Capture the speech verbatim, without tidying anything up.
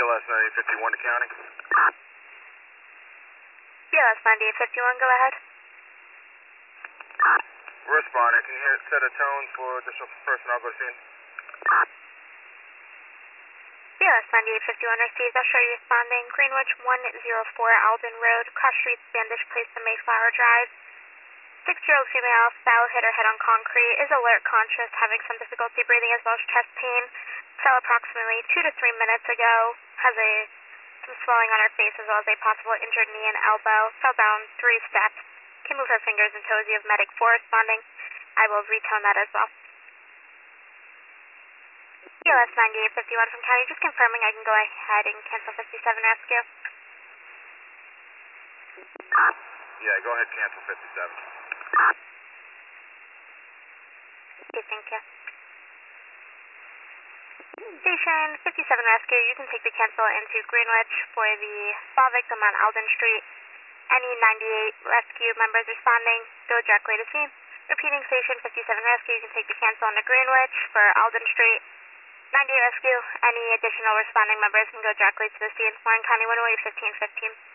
L S ninety-eight fifty-one to county. B L S ninety-eight fifty-one, go ahead. Responding, can you hear, set a tone for additional personnel go to scene? B L S ninety-eight fifty-one received. I'll show you responding. Greenwich one oh four Alden Road, cross street, Standish Place to Mayflower Drive. Six-year-old female fell, hit her head on concrete, is alert, conscious, having some difficulty breathing as well as chest pain. Fell approximately two to three minutes ago. Has a some swelling on her face as well as a possible injured knee and elbow. Fell down three steps. Can move her fingers and toes. You have medic four responding. I will retone that as well. B L S ninety-eight fifty-one from county, just confirming I can go ahead and cancel fifty-seven rescue. Yeah, go ahead, cancel fifty-seven. Okay, thank you. Station fifty-seven rescue, you can take the cancel into Greenwich for the fall victim on Alden Street. Any ninety-eight rescue members responding, go directly to scene. Repeating, station fifty-seven rescue, you can take the cancel into Greenwich for Alden Street. ninety-eight rescue, any additional responding members can go directly to the scene. Warren County one oh eight fifteen fifteen.